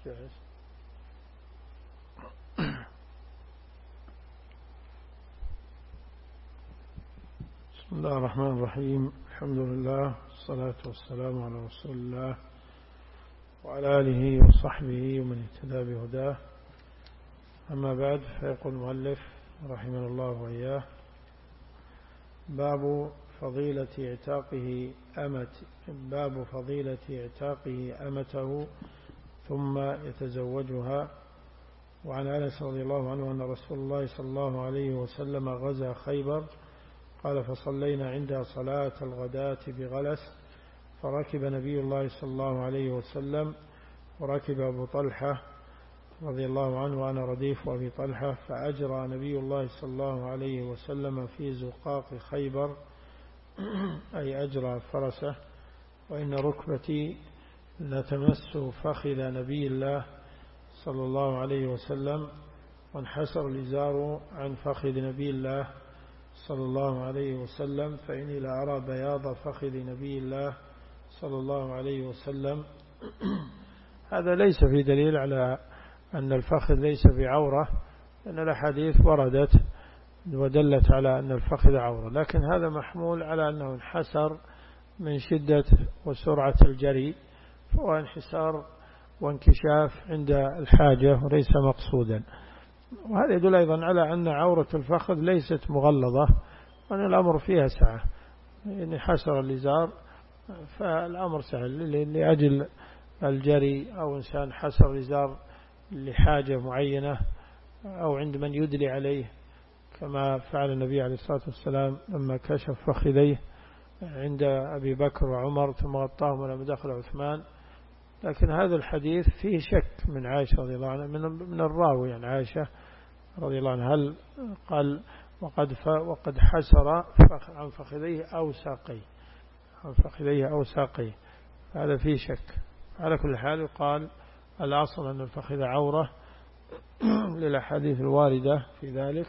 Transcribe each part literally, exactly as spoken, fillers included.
جاهز. بسم الله الرحمن الرحيم. الحمد لله والصلاة والسلام على رسول الله وعلى آله وصحبه ومن اهتدى بهداه. أما بعد، فيقول المؤلف رحمه الله وإياه: باب فضيلة اعتاقه أمت باب فضيلة اعتاقه أمته ثم يتزوجها. وعن أنس رضي الله عنه أن رسول الله صلى الله عليه وسلم غزا خيبر، قال: فصلينا عندها صلاة الغداة بغلس، فركب نبي الله صلى الله عليه وسلم وركب أبو طلحة رضي الله عنه وأنا رديف أبي طلحة، فأجرى نبي الله صلى الله عليه وسلم في زقاق خيبر، أي أجرى فرسه، وإن ركبتي لتمس فخذ نبي الله صلى الله عليه وسلم، وانحسر الإزار عن فخذ نبي الله صلى الله عليه وسلم، فإني لأرى بياض فخذ نبي الله صلى الله عليه وسلم. هذا ليس في دليل على أن الفخذ ليس بعورة، لأن الأحاديث وردت ودلت على أن الفخذ عورة، لكن هذا محمول على أنه انحسر من شدة وسرعة الجري، فهو انحسار وانكشاف عند الحاجة وليس مقصودا. وهذا يدل أيضا على أن عورة الفخذ ليست مغلظة، وأن الأمر فيها سعة، إن حسر الإزار فالأمر سهل لأجل الجري، أو إنسان حسر الإزار لحاجة معينة أو عند من يدلي عليه، كما فعل النبي عليه الصلاة والسلام لما كشف فخذيه عند أبي بكر وعمر ثم غطاهم لما دخل عثمان. لكن هذا الحديث فيه شك من عائشة رضي الله عنها، من الراوي عن عائشة رضي الله عنها، هل قال وقد وقد حسر عن فخذيه أو ساقيه عن فخذيه أو ساقيه، هذا فيه شك. على كل حال يقال الأصل أن الفخذ عورة للأحاديث الواردة في ذلك،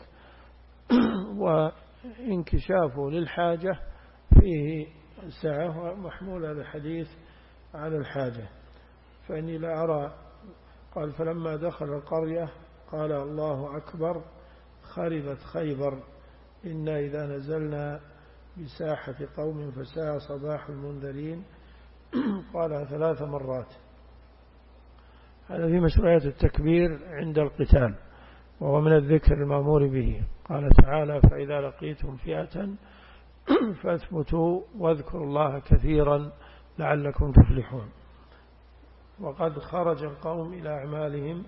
وانكشافه للحاجة فيه سعة، ومحمول هذا الحديث على الحاجة. فإني لا أرى، قال: فلما دخل القرية قال: الله أكبر، خربت خيبر، إنا إذا نزلنا بساحة قوم فساء صباح المنذرين. قالها ثلاث مرات. هذا في مشروعية التكبير عند القتال، وهو من الذكر المأمور به. قال تعالى: فإذا لقيتم فئة فاثبتوا واذكروا الله كثيرا لعلكم تفلحون. وقد خرج القوم إلى أعمالهم.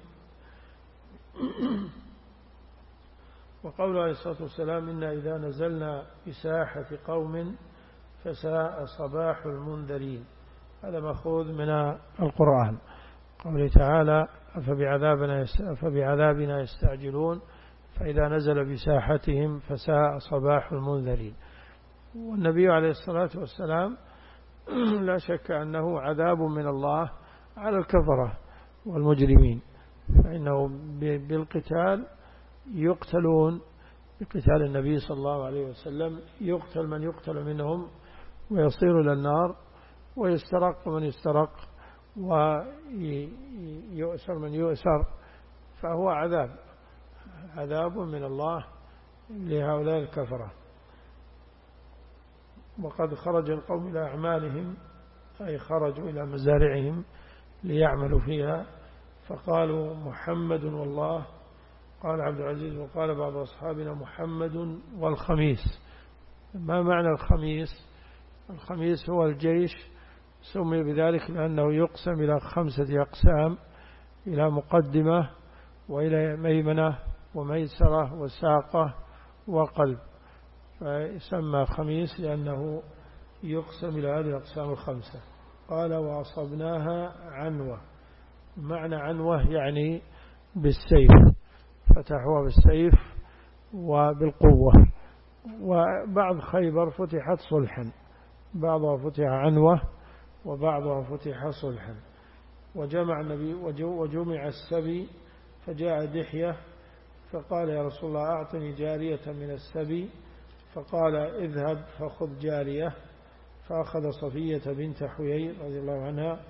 وقول عليه الصلاة والسلام: إنا إذا نزلنا بساحة قوم فساء صباح المنذرين، هذا مأخوذ من القرآن. قوله تعالى: أفبعذابنا أفبعذابنا يستعجلون فإذا نزل بساحتهم فساء صباح المنذرين. والنبي عليه الصلاة والسلام لا شك أنه عذاب من الله على الكفرة والمجرمين، فإنه بالقتال يقتلون، بقتال النبي صلى الله عليه وسلم يقتل من يقتل منهم ويصير إلى النار، ويسترق من يسترق ويؤسر من يؤسر، فهو عذاب عذاب من الله لهؤلاء الكفرة. وقد خرج القوم إلى أعمالهم، أي خرجوا إلى مزارعهم ليعملوا فيها، فقالوا: محمد والله. قال عبد العزيز: وقال بعض أصحابنا: محمد والخميس. ما معنى الخميس؟ الخميس هو الجيش، سمي بذلك لأنه يقسم إلى خمسة أقسام: إلى مقدمة وإلى ميمنة وميسرة وساقة وقلب، فيسمى خميس لأنه يقسم إلى هذه الأقسام الخمسة. قال: وأصبناها عنوة. معنى عنوة يعني بالسيف، فتحوها بالسيف وبالقوة. وبعض خيبر فتحت صلحا، بعضها فتح عنوة وبعضها فتح صلحا. وجمع النبي وجمع السبي، فجاء دحية فقال: يا رسول الله أعطني جارية من السبي، فقال: اذهب فخذ جارية. فأخذ صفية بنت حيي رضي الله عنها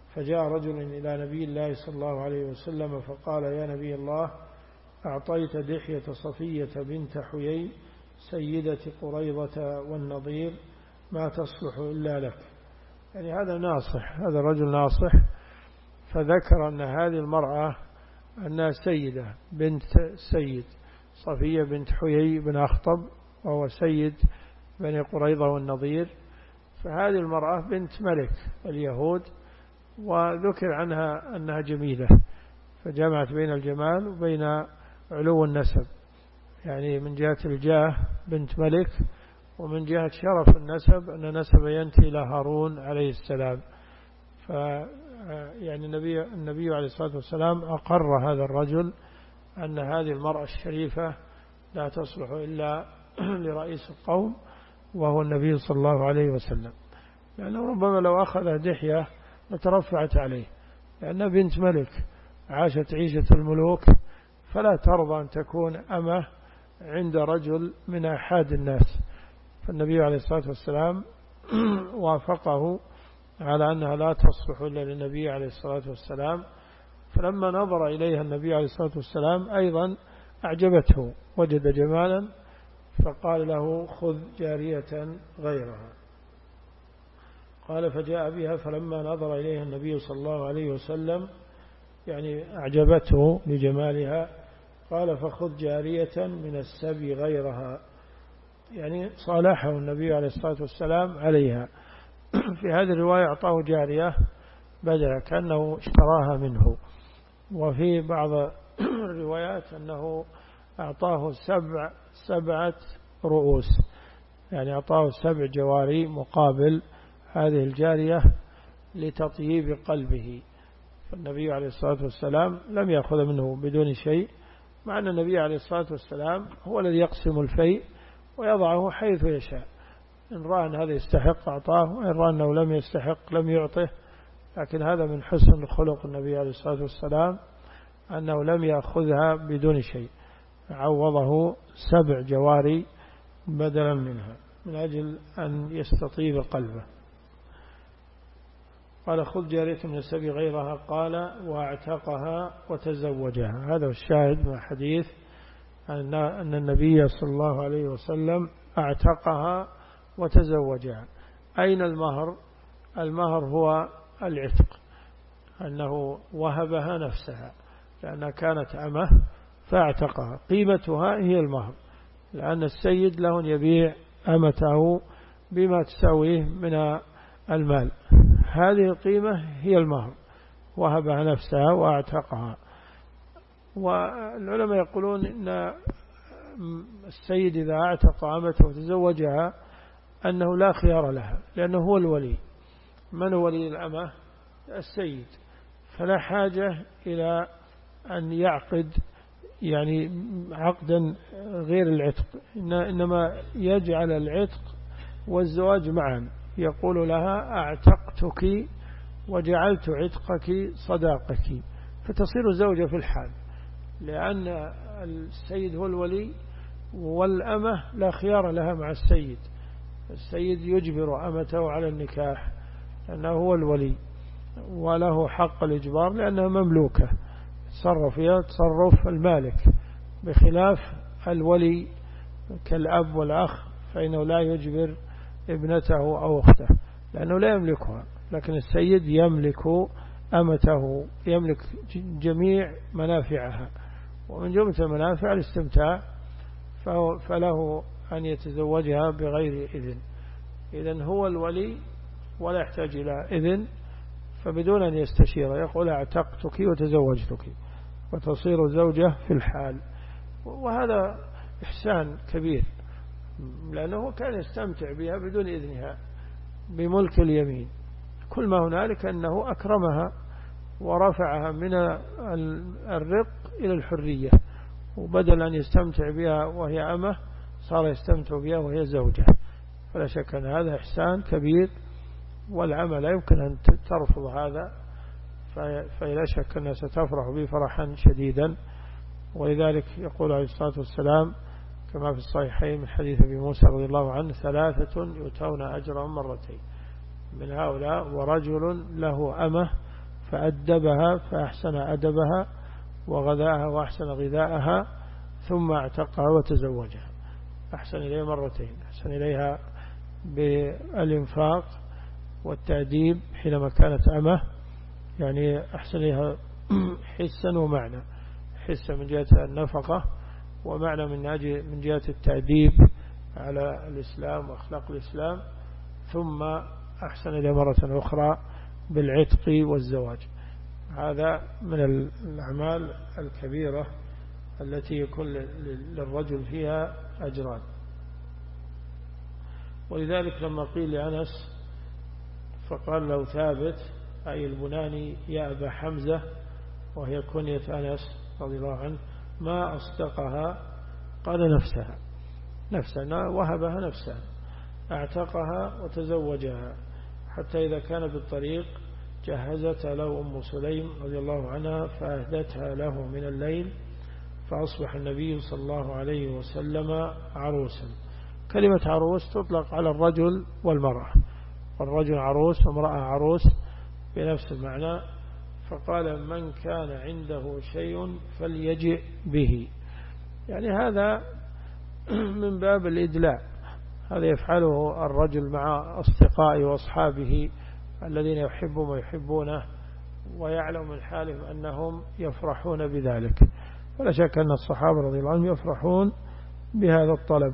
فجاء رجل إلى نبي الله صلى الله عليه وسلم فقال: يا نبي الله، أعطيت دحية صفية بنت حيي سيدة قريظة والنضير ما تصلح إلا لك. يعني هذا ناصح، هذا رجل ناصح، فذكر أن هذه المرأة أنها سيدة بنت سيد، صفية بنت حيي بن أخطب وهو سيد بني قريظة والنضير، فهذه المرأة بنت ملك اليهود، وذكر عنها أنها جميلة، فجمعت بين الجمال وبين علو النسب، يعني من جهة الجاه بنت ملك، ومن جهة شرف النسب أن نسب ينتهي إلى هارون عليه السلام. ف يعني النبي, النبي عليه الصلاة والسلام أقر هذا الرجل أن هذه المرأة الشريفة لا تصلح إلا لرئيس القوم وهو النبي صلى الله عليه وسلم، لأنه ربما لو أخذ دحية لترفعت عليه، لأنها بنت ملك عاشت عيشة الملوك، فلا ترضى أن تكون أمه عند رجل من أحد الناس. فالنبي عليه الصلاة والسلام وافقه على أنها لا تصلح إلا للنبي عليه الصلاة والسلام. فلما نظر إليها النبي عليه الصلاة والسلام أيضا أعجبته، وجد جمالا، فقال له: خذ جارية غيرها. قال: فجاء بها، فلما نظر إليها النبي صلى الله عليه وسلم يعني أعجبته لجمالها، قال: فخذ جارية من السبي غيرها، يعني صالحه النبي عليه الصلاة والسلام عليها. في هذه الرواية أعطاه جارية بدلا كأنه اشتراها منه، وفي بعض الروايات أنه أعطاه سبع سبعة رؤوس، يعني أعطاه سبع جواري مقابل هذه الجارية لتطييب قلبه. فالنبي عليه الصلاة والسلام لم يأخذ منه بدون شيء، مع أن النبي عليه الصلاة والسلام هو الذي يقسم الفيء ويضعه حيث يشاء، إن رأى أن هذا يستحق أعطاه، وإن رأى أنه لم يستحق لم يعطه. لكن هذا من حسن خلق النبي عليه الصلاة والسلام أنه لم يأخذها بدون شيء، عوضه سبع جواري بدلا منها من أجل أن يستطيب قلبه. قال: خذ جارية من السبي غيرها، قال: واعتقها وتزوجها. هذا الشاهد من الحديث، أن النبي صلى الله عليه وسلم اعتقها وتزوجها. أين المهر؟ المهر هو العتق، أنه وهبها نفسها لأنها كانت أمه فاعتقها. قيمتها هي المهر، لأن السيد له أن يبيع أمته بما تساويه من المال، هذه القيمة هي المهر، وهبها نفسها واعتقها. والعلماء يقولون إن السيد إذا اعتق أمته وتزوجها أنه لا خيار لها، لأنه هو الولي. من هو ولي الأمة؟ السيد، فلا حاجة إلى أن يعقد يعني عقدا غير العتق، إنما يجعل العتق والزواج معا، يقول لها: أعتقتك وجعلت عتقك صداقك، فتصير زوجة في الحال، لأن السيد هو الولي، والأمة لا خيار لها مع السيد. السيد يجبر أمته على النكاح لأنه هو الولي، وله حق الإجبار لأنها مملوكة، تصرف فيها تصرف المالك، بخلاف الولي كالأب والأخ فإنه لا يجبر ابنته أو أخته لأنه لا يملكها، لكن السيد يملك أمته، يملك جميع منافعها، ومن جملة المنافع الاستمتاع، فله أن يتزوجها بغير إذن. إذن هو الولي ولا يحتاج إلى إذن، فبدون أن يستشير يقول: اعتقتك وتزوجتك، وتصير زوجة في الحال. وهذا إحسان كبير، لأنه كان يستمتع بها بدون إذنها بملك اليمين. كل ما هنالك أنه أكرمها ورفعها من الرق إلى الحرية، وبدل أن يستمتع بها وهي أمه صار يستمتع بها وهي زوجة. فلا شك أن هذا إحسان كبير، والعمل لا يمكن أن ترفض هذا، فلا شك أنها ستفرح به فرحا شديدا. ولذلك يقول عليه الصلاة والسلام كما في الصحيحين من حديث أبي موسى رضي الله عنه: ثلاثة يؤتون أجرهم مرتين، من هؤلاء ورجل له أمه فأدبها فأحسن أدبها وغذاها وأحسن غذاءها ثم اعتقها وتزوجها. أحسن إليها مرتين، أحسن إليها بالإنفاق والتأديب حينما كانت أمه، يعني أحسن إليها حسا ومعنى، حسا من جهة النفقة، ومعنى من من جهة التأديب على الإسلام وأخلاق الإسلام، ثم أحسن إليها مرة أخرى بالعتق والزواج. هذا من الأعمال الكبيرة التي يكون للرجل فيها أجران. ولذلك لما قيل لأنس فقال له ثابت أي البناني يا أبا حمزة، وهي كنية أنس رضي الله عنه، ما أصدقها؟ قال نفسها، نفسها وهبها نفسها، اعتقها وتزوجها، حتى إذا كان بالطريق جهزت له أم سليم رضي الله عنها فأهدتها له من الليل، فأصبح النبي صلى الله عليه وسلم عروسا. كلمة عروس تطلق على الرجل والمرأة، والرجل عروس وامرأة عروس بنفس المعنى. فقال من كان عنده شيء فليجئ به، يعني هذا من باب الإدلاء، هذا يفعله الرجل مع أصدقائه وأصحابه الذين يحبهم ويحبونه، ويعلم من حالهم أنهم يفرحون بذلك. ولا شك أن الصحابة رضي الله عنهم يفرحون بهذا الطلب،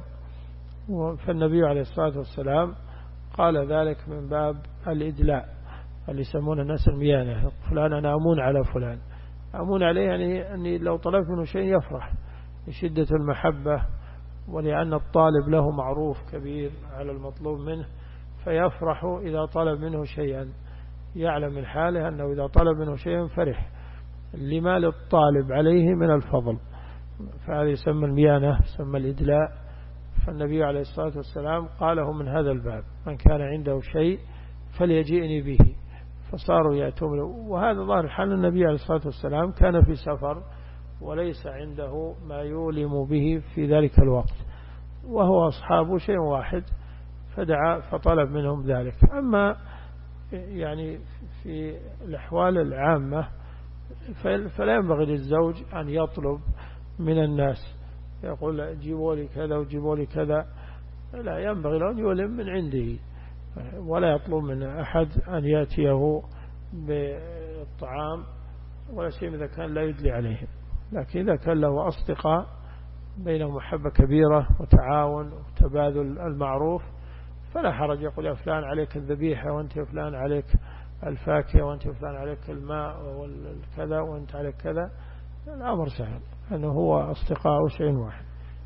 فالنبي عليه الصلاة والسلام قال ذلك من باب الإدلاء، اللي يسمون الناس الميانة، فلان أنا أمون على فلان، أمون عليه يعني أني لو طلبت منه شيء يفرح لشدة المحبة، ولأن الطالب له معروف كبير على المطلوب منه، فيفرح إذا طلب منه شيئا، يعلم من حاله أنه إذا طلب منه شيئا فرح لما للطالب عليه من الفضل، فهذا يسمى الميانة، يسمى الإدلاء. فالنبي عليه الصلاة والسلام قاله من هذا الباب، من كان عنده شيء فليجئني به، فصاروا يأتون. وهذا ظاهر حال النبي عليه الصلاة والسلام كان في سفر وليس عنده ما يولم به في ذلك الوقت، وهو أصحابه شيء واحد، فدعا فطلب منهم ذلك. أما يعني في الأحوال العامة فلا ينبغي للزوج أن يطلب من الناس، يقول جيبوا لي كذا وجيبوا لي كذا، لا، ينبغي له أن يولم من عنده، ولا يطلب من أحد أن يأتيه بالطعام، ولا شيء إذا كان لا يدلي عليهم. لكن إذا كان له أصدقاء بينهم محبة كبيرة وتعاون وتبادل المعروف فلا حرج، يقول يا فلان عليك الذبيحة، وأنت يا فلان عليك الفاكهة، وأنت يا فلان عليك الماء والكذا، وأنت عليك كذا، الأمر سهل، أنه هو أصدقاء شيء واحد.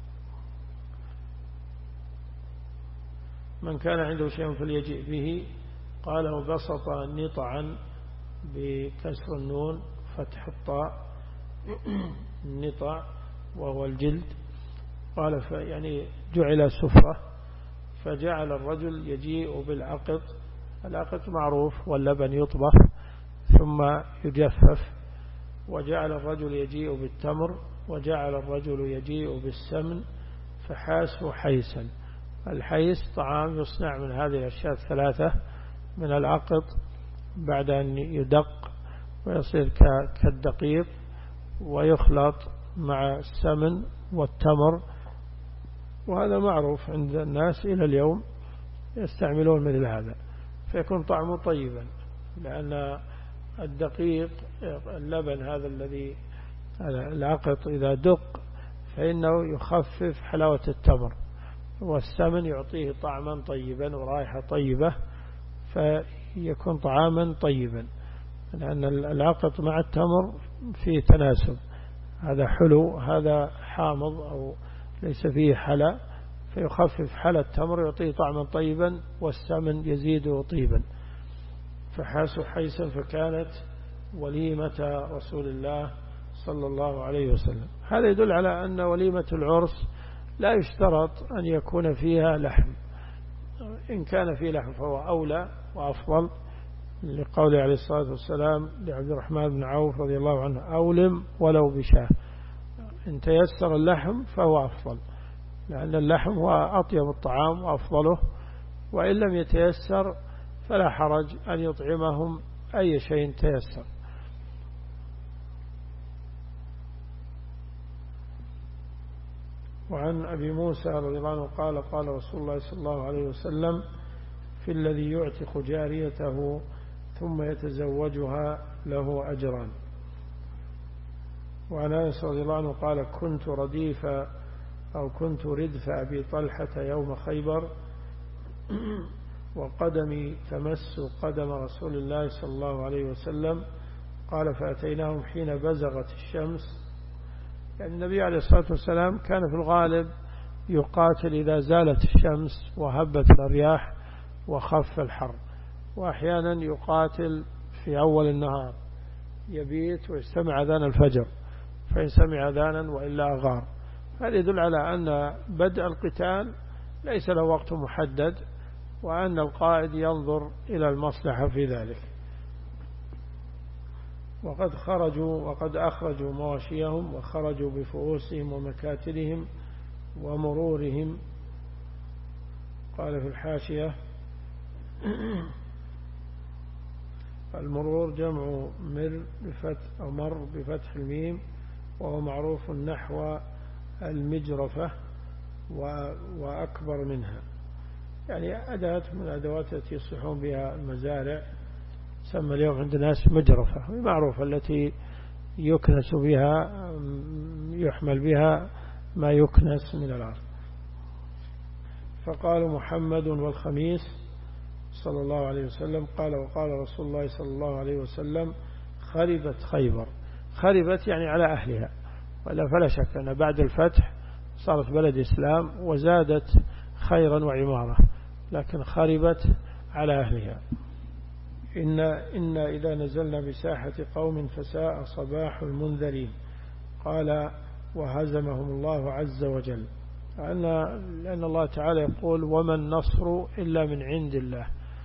من كان عنده شيء فليجئ به، قاله بسط نطعا بكسر النون فتح الطاء، النطع وهو الجلد، قال يعني جعل سفرة، فجعل الرجل يجيء بالعقط، العقط معروف واللبن يطبخ ثم يجفف، وجعل الرجل يجيء بالتمر، وجعل الرجل يجيء بالسمن، فحاسوا حيسا. الحيس طعام يصنع من هذه الأشياء الثلاثة، من العقط بعد أن يدق ويصير كالدقيق، ويخلط مع السمن والتمر، وهذا معروف عند الناس إلى اليوم يستعملون مثل هذا، فيكون طعمه طيبا، لأن الدقيق اللبن هذا الذي العقط إذا دق فإنه يخفف حلاوة التمر، والسمن يعطيه طعما طيبا ورائحة طيبة، فيكون طعاما طيبا، لأن العقط مع التمر فيه تناسب، هذا حلو هذا حامض أو ليس فيه حلا، فيخفف حلا التمر يعطيه طعما طيبا، والسمن يزيده طيبا. فحاسوا حيسا، فكانت وليمة رسول الله صلى الله عليه وسلم. هذا يدل على أن وليمة العرس لا يشترط أن يكون فيها لحم، إن كان فيه لحم فهو أولى وأفضل، لقول عليه الصلاة والسلام لعبد الرحمن بن عوف رضي الله عنه أولم ولو بشاه، إن تيسر اللحم فهو أفضل، لأن اللحم هو أطيب الطعام وأفضله، وإن لم يتيسر فلا حرج أن يطعمهم أي شيء تيسر. وعن أبي موسى رضي الله عنه قال قال رسول الله صلى الله عليه وسلم في الذي يعتق جاريته ثم يتزوجها له أجران. وعن أنس رضي الله عنه قال كنت رديف أو كنت ردف أبي طلحة يوم خيبر وقدمي تمس قدم رسول الله صلى الله عليه وسلم قال فأتيناهم حين بزغت الشمس. يعني النبي عليه الصلاة والسلام كان في الغالب يقاتل إذا زالت الشمس وهبت الرياح وخف الحر، وأحيانا يقاتل في أول النهار يبيت ويستمع أذان الفجر، فإن سمع أذانا وإلا أغار. هذا يدل على أن بدء القتال ليس له وقت محدد، وأن القائد ينظر إلى المصلحة في ذلك. وقد خرجوا وقد أخرجوا مواشيهم وخرجوا بفؤوسهم ومكاتلهم ومرورهم. قال في الحاشية المرور جمع مر بفتح أو مر بفتح الميم، وهو معروف نحو المجرفة وأكبر منها، يعني أداة من الأدوات التي يصلحون بها المزارع، تسمى اليوم عند الناس مجرفة، معروفة التي يكنس بها يحمل بها ما يكنس من الأرض. فقال محمد والخميس صلى الله عليه وسلم قال وقال رسول الله صلى الله عليه وسلم خربت خيبر. خربت يعني على أهلها، ولا فلا شك أن بعد الفتح صارت بلد إسلام وزادت خيرا وعمارة، لكن خربت على أهلها. إن, إن إذا نزلنا بساحة قوم فساء صباح المنذرين. قال وهزمهم الله عز وجل، لأن, لأن الله تعالى يقول وما النصر إلا من عند الله،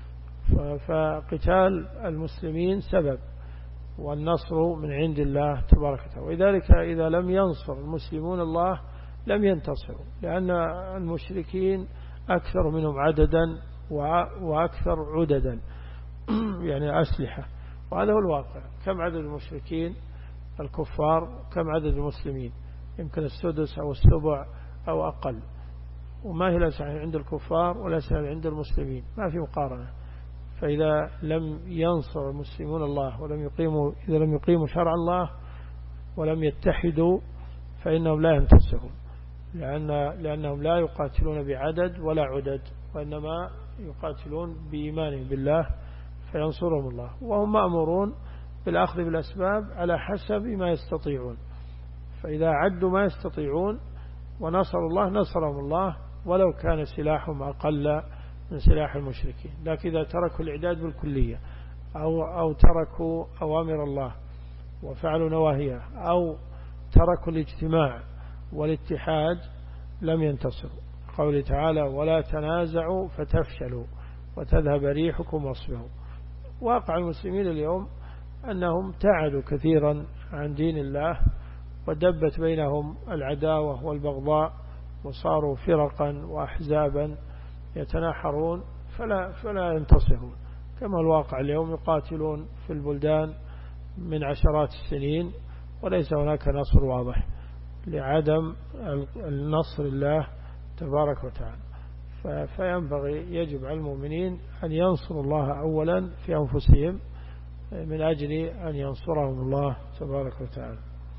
فقتال المسلمين سبب، والنصر من عند الله تبارك وتعالى. ولذلك إذا لم ينصر المسلمون الله لم ينتصروا، لأن المشركين أكثر منهم عددا وأكثر عددا يعني أسلحة، وهذا هو الواقع. كم عدد المشركين الكفار كم عدد المسلمين؟ يمكن السدس أو السبع أو أقل، وما هي الأسلحة عند الكفار ولا أسلحة عند المسلمين، ما في مقارنة. فإذا لم ينصر المسلمون الله ولم يقيموا إذا لم يقيموا شرع الله ولم يتحدوا فإنهم لا ينتصرون، لأن لأنهم لا يقاتلون بعدد ولا عدد، وإنما يقاتلون بإيمانهم بالله فينصرهم الله، وهم مأمورون بالأخذ بالأسباب على حسب ما يستطيعون. فإذا عدوا ما يستطيعون ونصروا الله نصرهم الله ولو كان سلاحهم أقل من سلاح المشركين. لكن إذا تركوا الإعداد بالكلية أو, أو تركوا أوامر الله وفعلوا نواهيه أو تركوا الاجتماع والاتحاد لم ينتصروا. قوله تعالى ولا تنازعوا فتفشلوا وتذهب ريحكم واصبروا. واقع المسلمين اليوم أنهم ابتعدوا كثيرا عن دين الله، ودبت بينهم العداوة والبغضاء، وصاروا فرقا وأحزابا يتناحرون فلا, فلا ينتصرون. كما الواقع اليوم يقاتلون في البلدان من عشرات السنين وليس هناك نصر واضح لعدم النصر الله تبارك وتعالى. فينبغي يجب على المؤمنين أن ينصروا الله أولا في أنفسهم من أجل أن ينصرهم الله تبارك وتعالى.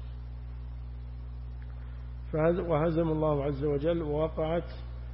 وهزم الله عز وجل ووقعت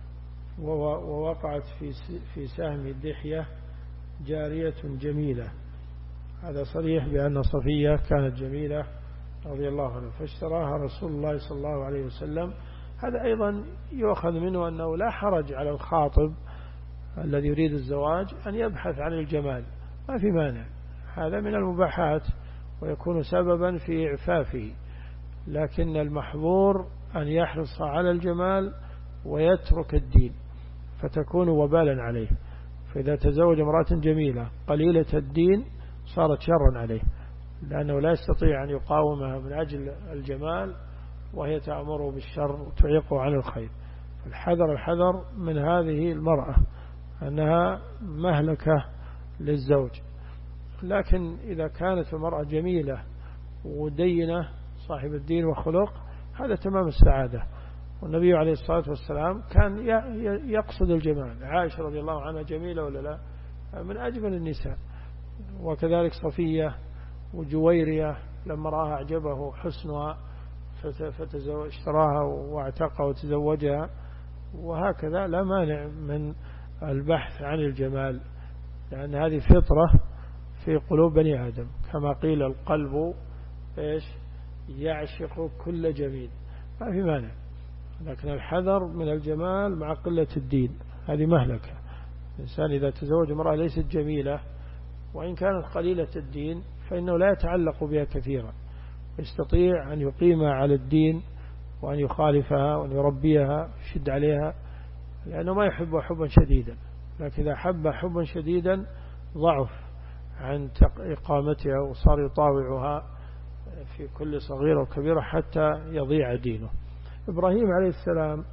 ووقعت في في سهم الدحية جارية جميلة. هذا صريح بأن صفية كانت جميلة رضي الله عنها فاشتراها رسول الله صلى الله عليه وسلم. هذا أيضا يؤخذ منه أنه لا حرج على الخاطب الذي يريد الزواج أن يبحث عن الجمال، ما في مانع، هذا من المباحات ويكون سببا في إعفافه. لكن المحظور أن يحرص على الجمال ويترك الدين فتكون وبالا عليه. فإذا تزوج امرأة جميلة قليلة الدين صارت شرا عليه، لأنه لا يستطيع أن يقاومها من أجل الجمال وهي تأمره بالشر وتعيقه عن الخير. فالحذر الحذر من هذه المرأة أنها مهلكة للزوج. لكن إذا كانت المرأة جميلة ودينة صاحب الدين وخلق هذا تمام السعادة. والنبي عليه الصلاة والسلام كان يقصد الجمال. عائشة رضي الله عنها جميلة ولا لا؟ من أجمل النساء. وكذلك صفية وجويرية لما رآها أعجبه حسنها فاشتراها واعتقها وتزوجها. وهكذا لا مانع من البحث عن الجمال، لأن هذه فطرة في قلوب بني آدم، كما قيل القلب إيش يعشق كل جميل، ما في مانع. لكن الحذر من الجمال مع قلة الدين، هذه مهلكة. الإنسان إذا تزوج امرأة ليست جميلة وإن كانت قليلة الدين فإنه لا يتعلق بها كثيرا، يستطيع أن يقيمها على الدين وأن يخالفها وأن يربيها يشد عليها، لأنه ما يحب حبا شديدا. لكن إذا حب حبا شديدا ضعف عن إقامتها وصار يطاوعها في كل صغيرة وكبيرة حتى يضيع دينه. إبراهيم عليه السلام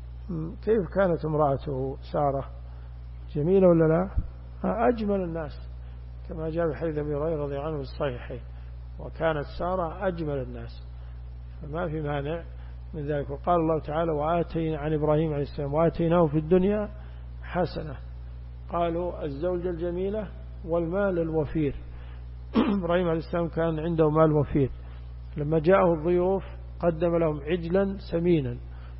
كيف كانت امرأته سارة؟ جميلة ولا لا؟ أجمل الناس، كما جاء في حديث أبي هريرة رضي الله عنه في الصحيحين، وكانت سارة أجمل الناس، فما في مانع من ذلك. وقال الله تعالى وآتينا عن إبراهيم عليه السلام وآتيناه في الدنيا حسنة. قالوا الزوجة الجميلة والمال الوفير. إبراهيم عليه السلام كان عنده مال وفير، لما جاءه الضيوف قدم لهم عجلا سمينا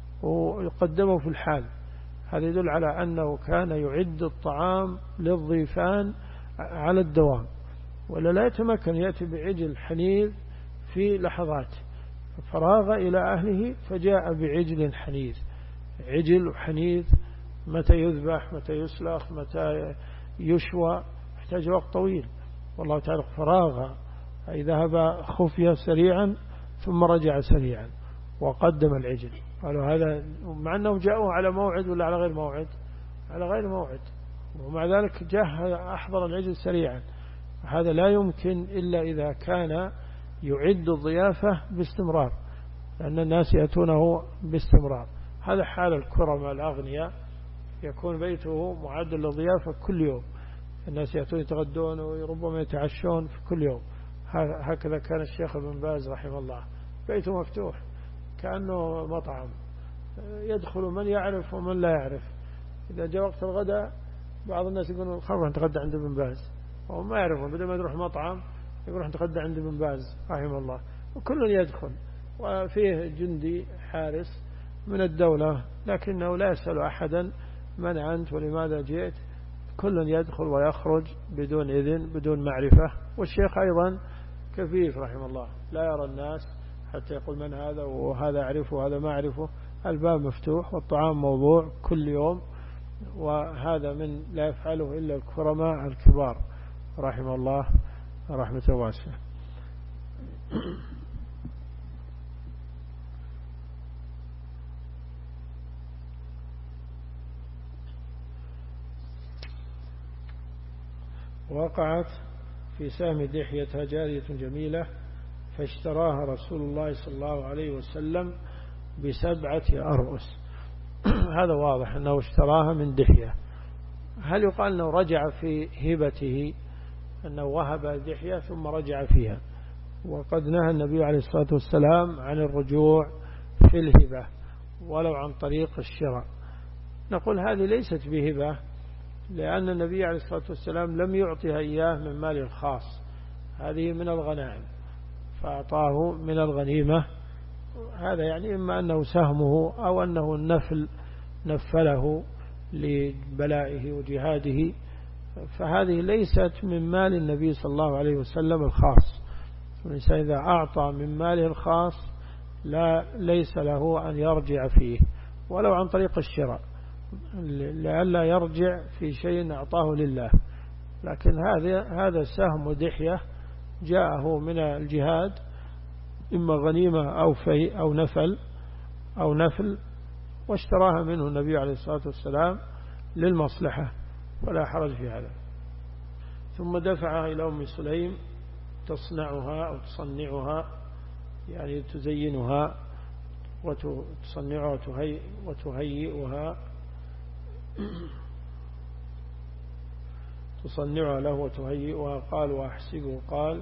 ويقدمه في الحال. هذا يدل على أنه كان يعد الطعام للضيفان على الدوام، ولا لا يتمكن يأتي بعجل حنيذ في لحظات. فراغ إلى أهله فجاء بعجل حنيذ، عجل حنيذ متى يذبح متى يسلخ متى يشوى يحتاج وقت طويل. والله تعالى فراغ أي ذهب خفية سريعا ثم رجع سريعا وقدم العجل. قالوا هذا مع أنهم جاءوا على موعد ولا على غير موعد؟ على غير موعد، ومع ذلك جاء أحضر العجل سريعا. هذا لا يمكن إلا إذا كان يعد الضيافة باستمرار، لأن الناس يأتونه باستمرار. هذا حال الكرماء الأغنياء، يكون بيته معد للضيافة كل يوم، الناس يأتون يتغدون وربما يتعشون في كل يوم. هكذا كان الشيخ ابن باز رحمه الله، بيته مفتوح كأنه مطعم، يدخل من يعرف ومن لا يعرف. إذا جاء وقت الغداء بعض الناس يقولون خلونا نتغدى عند ابن باز، وهم ما يعرفون، بدل ما يروح مطعم يروح نتغدى عند ابن باز رحمه الله. وكل يدخل، وفيه جندي حارس من الدولة لكنه لا يسأل أحدا من أنت ولماذا جئت، كل يدخل ويخرج بدون إذن بدون معرفة. والشيخ أيضا كفيف رحمه الله، لا يرى الناس حتى يقول من هذا وهذا أعرفه وهذا ما أعرفه. الباب مفتوح والطعام موضوع كل يوم، وهذا من لا يفعله إلا الكرماء الكبار رحمه الله رحمة واسعة. وقعت في سهم دحية جارية جميلة فاشتراها رسول الله صلى الله عليه وسلم بسبعة أرؤس. هذا واضح أنه اشتراها من دحية. هل يقال أنه رجع في هبته، أنه وهب دحية ثم رجع فيها؟ وقد نهى النبي عليه الصلاة والسلام عن الرجوع في الهبة ولو عن طريق الشراء. نقول هذه ليست بهبة، لأن النبي عليه الصلاة والسلام لم يعطيها إياه من مال الخاص، هذه من الغنائم فأعطاه من الغنيمة. هذا يعني إما أنه سهمه أو أنه النفل نفله لبلائه وجهاده، فهذه ليست من مال النبي صلى الله عليه وسلم الخاص. والإنسان إذا أعطى من ماله الخاص لا ليس له أن يرجع فيه ولو عن طريق الشراء، لئلا يرجع في شيء أعطاه لله. لكن هذا هذا سهم دحية جاءه من الجهاد، إما غنيمة أو في أو نفل أو نفل، واشتراها منه النبي عليه الصلاة والسلام للمصلحة، ولا حرج في هذا. ثم دفعها إلى أم سليم تصنعها أو تصنعها، يعني تزينها وتصنعها وتهيئها تصنعها له وتهيئها. قال وأحسبه قال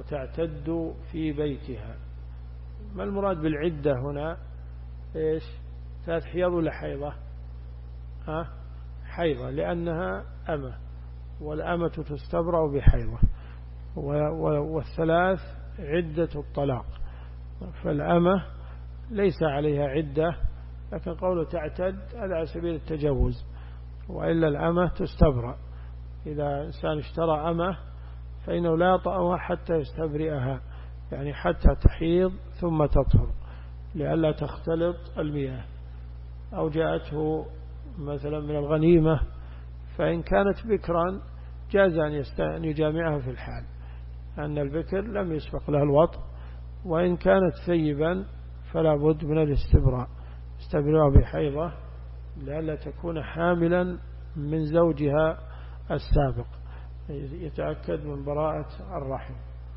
وتعتد في بيتها. ما المراد بالعدة هنا؟ إيش ثلاث حيض ولا حيضة؟ ها حيضة، لأنها أمة، والأمة تستبرأ بحيضة، والثلاث عدة الطلاق، فالأمة ليس عليها عدة، لكن قوله تعتد هذا على سبيل التجوز، وإلا الأمة تستبرأ. إذا إنسان اشترى أمة فإنه لا يطأها حتى يستبرئها، يعني حتى تحيض ثم تطهر لئلا تختلط المياه. أو جاءته مثلا من الغنيمة، فإن كانت بكرا جاز أن يجامعها في الحال، أن البكر لم يسبق لها الوطء. وإن كانت ثيبا فلا بد من الاستبراء، استبراء بحيضة لئلا تكون حاملا من زوجها السابق، يتأكد من براءة الرحم.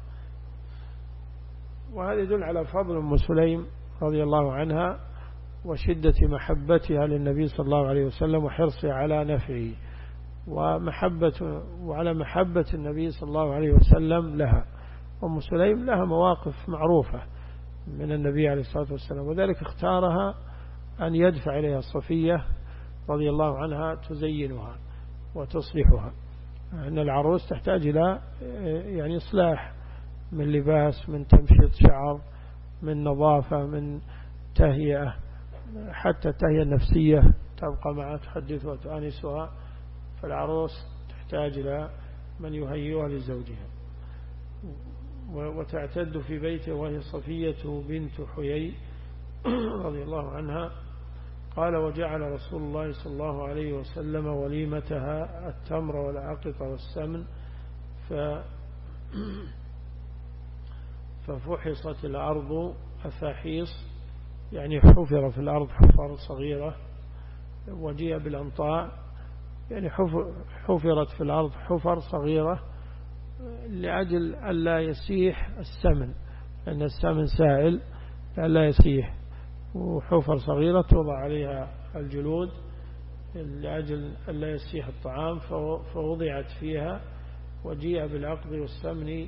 وهذا يدل على فضل أم سليم رضي الله عنها وشدة محبتها للنبي صلى الله عليه وسلم وحرصها على نفعه، ومحبة وعلى محبة النبي صلى الله عليه وسلم لها. أم سليم لها مواقف معروفة من النبي عليه الصلاة والسلام، وذلك اختارها أن يدفع إليها صفية رضي الله عنها تزينها وتصلحها. أن العروس تحتاج إلى يعني إصلاح من لباس، من تمشيط شعر، من نظافة، من تهيئة، حتى التهيئة النفسية تبقى معها تحدثها وتؤانسها. فالعروس تحتاج إلى من يهيئها لزوجها. وتعتد في بيته وهي صفية بنت حيي رضي الله عنها. قال: وجعل رسول الله صلى الله عليه وسلم وليمتها التمر والعقط والسمن، ف ففحصت الأرض أفاحيص، يعني حفر في الأرض حفر صغيرة، وجيء بالأنطاع، يعني حفرت في الأرض حفر صغيرة لأجل ألا يسيح السمن، لأن السمن سائل ألا يسيح، وحفر صغيرة توضع عليها الجلود لأجل ألا يسيح الطعام، فوضعت فيها. وجيء بالعقد والسمن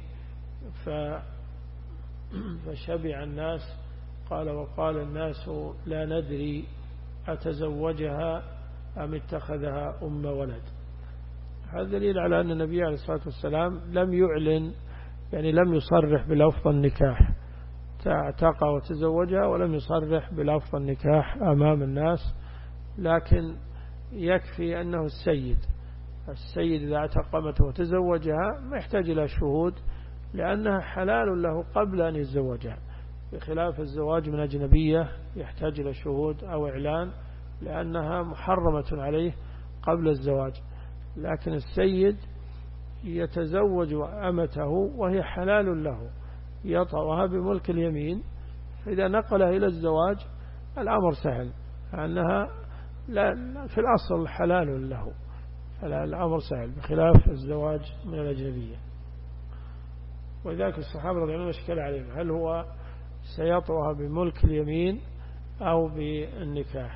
فشبع الناس. قال: وقال الناس لا ندري أتزوجها أم اتخذها أم ولد. هذا دليل على أن النبي عليه الصلاة والسلام لم يعلن، يعني لم يصرح بلفظ النكاح، اعتق وتزوجها ولم يصرح بلفظ النكاح أمام الناس، لكن يكفي أنه السيد السيد إذا اعتق امته وتزوجها ما يحتاج إلى شهود، لأنها حلال له قبل أن يتزوجها، بخلاف الزواج من أجنبية يحتاج إلى شهود أو إعلان، لأنها محرمة عليه قبل الزواج. لكن السيد يتزوج أمته وهي حلال له، يطأها بملك اليمين، فإذا نقلها إلى الزواج الأمر سهل، أنها لا في الأصل حلال له، الأمر سهل بخلاف الزواج من الأجنبية. وذلك الصحابة رضي الله عنهم اشكال عليهم هل هو سيطأها بملك اليمين أو بالنكاح،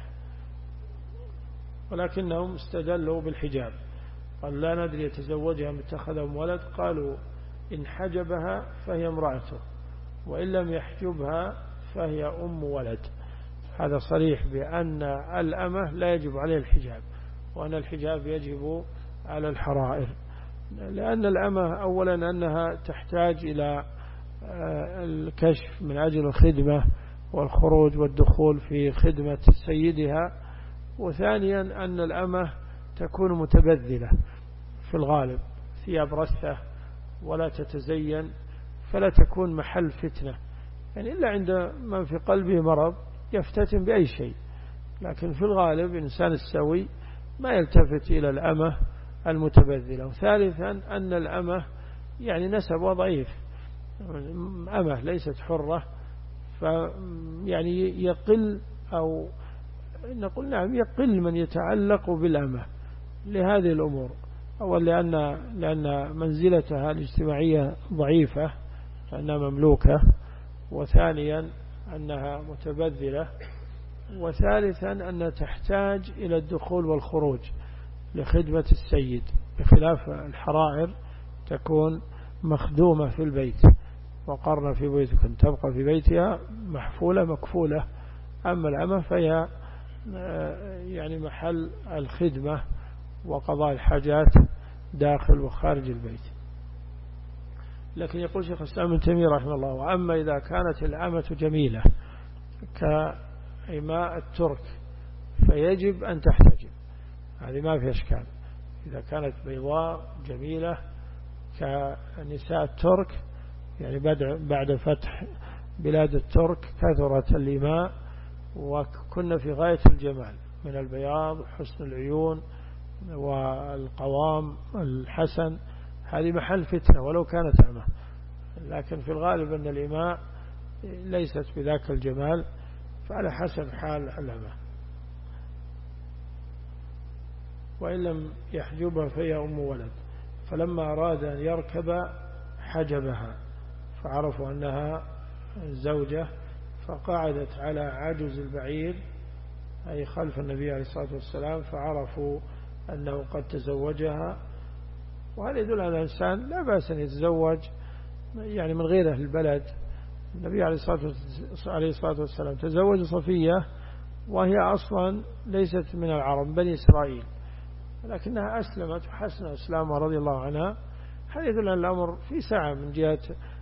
ولكنهم استدلوا بالحجاب. قال: لا ندري يتزوجها ام اتخذهم ولد. قالوا: إن حجبها فهي امرأته، وإن لم يحجبها فهي أم ولد. هذا صريح بأن الأمة لا يجب عليه الحجاب، وأن الحجاب يجب على الحرائر، لأن الأمة أولا أنها تحتاج إلى الكشف من أجل الخدمة والخروج والدخول في خدمة سيدها، وثانيا أن الأمة تكون متبذلة في الغالب، ثياب رثة ولا تتزين، فلا تكون محل فتنة، يعني إلا عند من في قلبه مرض يفتتن بأي شيء، لكن في الغالب الإنسان السوي ما يلتفت إلى الأمة المتبذلة. وثالثا أن الأمة يعني نسبها ضعيف، أمة ليست حرة، فيعني يقل أو نقول نعم يقل من يتعلق بالأمة لهذه الأمور. أولا لأن, لأن منزلتها الاجتماعية ضعيفة لأنها مملوكة، وثانيا أنها متبذلة، وثالثا أنها تحتاج إلى الدخول والخروج لخدمة السيد، بخلاف الحرائر تكون مخدومة في البيت، وقرن في بيتكم، تبقى في بيتها محفولة مكفولة. أما الأمة فهي يعني محل الخدمة وقضاء الحاجات داخل وخارج البيت. لكن يقول شيخ الإسلام ابن تيمية رحمه الله: وأما إذا كانت الأمة جميلة كإماء الترك فيجب أن تحتجب، هذه ما في إشكال. إذا كانت بيضاء جميلة كنساء الترك، يعني بعد فتح بلاد الترك كثرت الإماء وكنا في غاية الجمال من البياض وحسن العيون والقوام الحسن، هذه محل فتنة ولو كانت أمة. لكن في الغالب أن الإماء ليست بذاك الجمال، فعلى حسب حال الأمة. وإن لم يحجبها فهي أم ولد. فلما أراد أن يركب حجبها فعرفوا أنها زوجة، فقعدت على عجز البعير أي خلف النبي عليه الصلاة والسلام، فعرفوا أنه قد تزوجها. وهذا يدل على الإنسان لا بأس أن يتزوج يعني من غير أهل البلد. النبي عليه الصلاة والسلام تزوج صفية وهي أصلا ليست من العرب بني إسرائيل، لكنها أسلمت وحسن إسلامها رضي الله عنها. هذا يدل على الأمر في سعة من جهة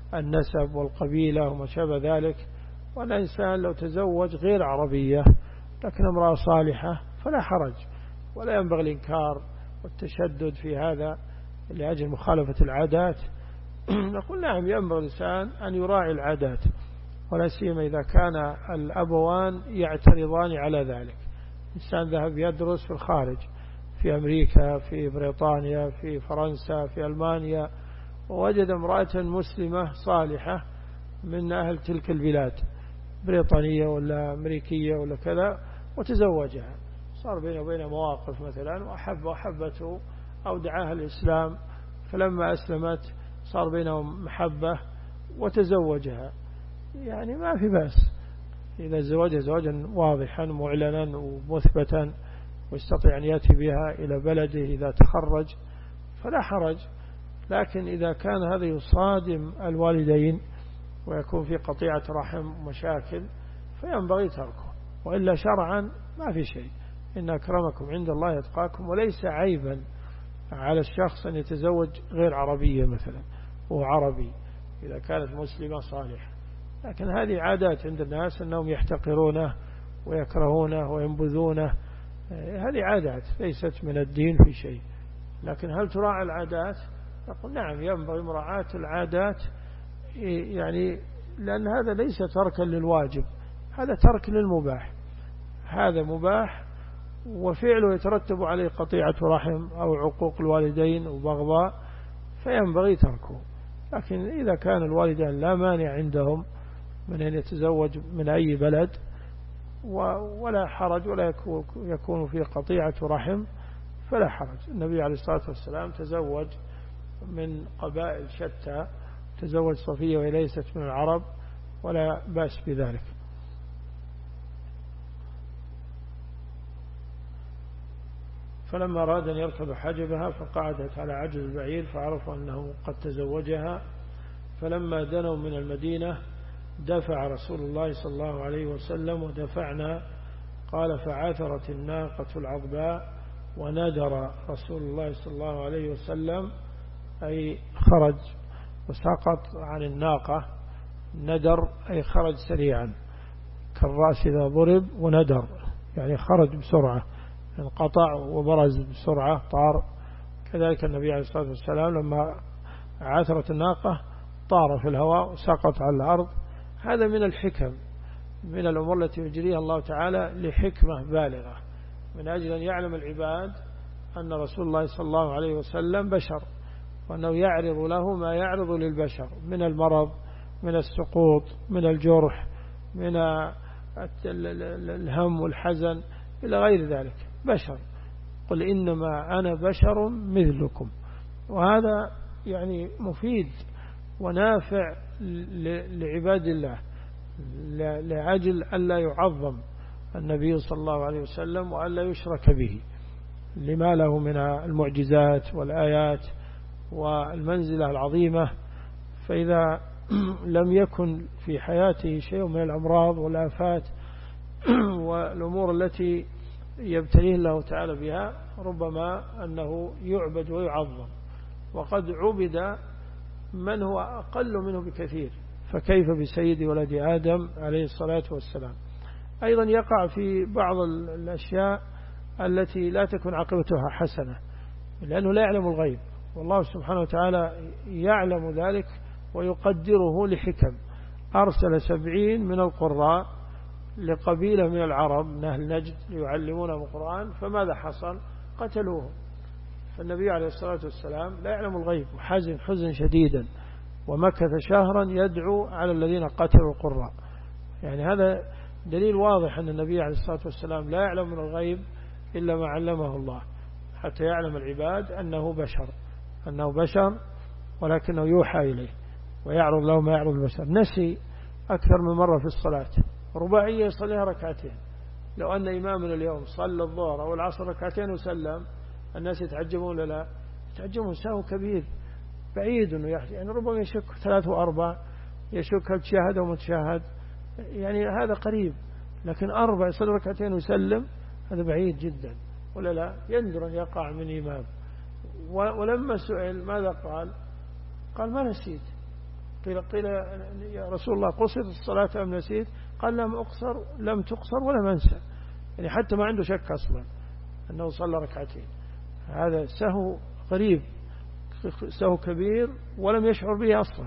النسب والقبيلة وما شابه ذلك. وأن الإنسان لو تزوج غير عربية لكن امرأة صالحة فلا حرج، ولا ينبغي الإنكار والتشدد في هذا لأجل مخالفة العادات. نقول نعم ينبغي الإنسان أن يراعي العادات، ولا سيما إذا كان الأبوان يعترضان على ذلك. إنسان ذهب يدرس في الخارج، في أمريكا، في بريطانيا، في فرنسا، في ألمانيا، ووجد امرأة مسلمة صالحة من أهل تلك البلاد، بريطانية ولا أمريكية ولا كذا، وتزوجها. صار بينه وبين مواقف مثلا، وأحب وأحبته أو دعاها الإسلام، فلما أسلمت صار بينهم محبة وتزوجها. يعني ما في بأس إذا زوجها زواجا واضحا معلنا ومثبتا، ويستطيع أن يأتي بها إلى بلده إذا تخرج فلا حرج. لكن إذا كان هذا يصادم الوالدين ويكون في قطيعة رحم ومشاكل فينبغي تركه، وإلا شرعا ما في شيء. إن أكرمكم عند الله يتقاكم. وليس عيبا على الشخص أن يتزوج غير عربية مثلا، هو عربي إذا كانت مسلمة صالحة. لكن هذه عادات عند الناس أنهم يحتقرونه ويكرهونه وينبذونه، هذه عادات ليست من الدين في شيء. لكن هل تراعى العادات؟ نقول نعم ينبغي مراعاة العادات، يعني لأن هذا ليس تركا للواجب، هذا ترك للمباح. هذا مباح وفعله يترتب عليه قطيعة رحم أو عقوق الوالدين وبغضاء، فينبغي تركه. لكن إذا كان الوالدين لا مانع عندهم من أن يتزوج من أي بلد ولا حرج ولا يكون في قطيعة رحم فلا حرج. النبي عليه الصلاة والسلام تزوج من قبائل شتى، تزوج صفية وهي ليست من العرب، ولا بأس بذلك. فلما أراد أن يركب حجبها فقعدت على عجز البعير فعرفوا أنه قد تزوجها. فلما دنوا من المدينة دفع رسول الله صلى الله عليه وسلم ودفعنا. قال: فعثرت الناقة العظباء وندر رسول الله صلى الله عليه وسلم، أي خرج وسقط عن الناقة. ندر أي خرج سريعا، كالرأس إذا ضرب، وندر يعني خرج بسرعة، انقطع وبرز بسرعة طار. كذلك النبي عليه الصلاة والسلام لما عثرت الناقة طار في الهواء وسقط على الأرض. هذا من الحكم، من الأمور التي يجريها الله تعالى لحكمة بالغة، من أجل أن يعلم العباد أن رسول الله صلى الله عليه وسلم بشر، وأنه يعرض له ما يعرض للبشر من المرض، من السقوط، من الجرح، من الهم والحزن إلى غير ذلك. بشر، قل إنما أنا بشر مثلكم. وهذا يعني مفيد ونافع لعباد الله، لأجل ألا يعظم النبي صلى الله عليه وسلم وألا يشرك به، لما له من المعجزات والآيات والمنزلة العظيمة. فإذا لم يكن في حياته شيء من الأمراض والآفات والأمور التي يبتليه الله تعالى بها ربما أنه يعبد ويعظم، وقد عبد من هو أقل منه بكثير، فكيف بسيد ولد آدم عليه الصلاة والسلام. أيضا يقع في بعض الأشياء التي لا تكون عاقبتها حسنة، لأنه لا يعلم الغيب، والله سبحانه وتعالى يعلم ذلك ويقدره لحكم. أرسل سبعين من القراء لقبيلة من العرب من أهل نجد ليعلمونهم القرآن، فماذا حصل؟ قتلوهم. فالنبي عليه الصلاة والسلام لا يعلم الغيب، وحزن حزن شديدا، ومكث شهرا يدعو على الذين قتلوا القراء. يعني هذا دليل واضح أن النبي عليه الصلاة والسلام لا يعلم من الغيب إلا ما علمه الله، حتى يعلم العباد أنه بشر أنه بشر ولكنه يوحى إليه ويعرض له ما يعرض البشر. نسي أكثر من مرة في الصلاة، رباعية يصليها ركعتين. لو أن إمامنا اليوم صلى الظهر أو العصر ركعتين وسلم، الناس يتعجبون ولا لا؟ يتعجبون، سهو كبير بعيد إنه يحدث. يعني ربما يشك ثلاث وأربع، يشك هل تشاهد أو متشاهد، يعني هذا قريب. لكن أربع يصلي ركعتين ويسلم، هذا بعيد جدا ولا لا؟ يندر أن يقع من إمام. ولما سئل ماذا قال؟ قال ما نسيت. قيل, قيل يا رسول الله قصر الصلاة أم نسيت؟ قال لم أقصر لم تقصر ولم أنسى. يعني حتى ما عنده شك أصلا أنه صلى ركعتين. هذا سهو قريب، سهو كبير ولم يشعر به أصلا.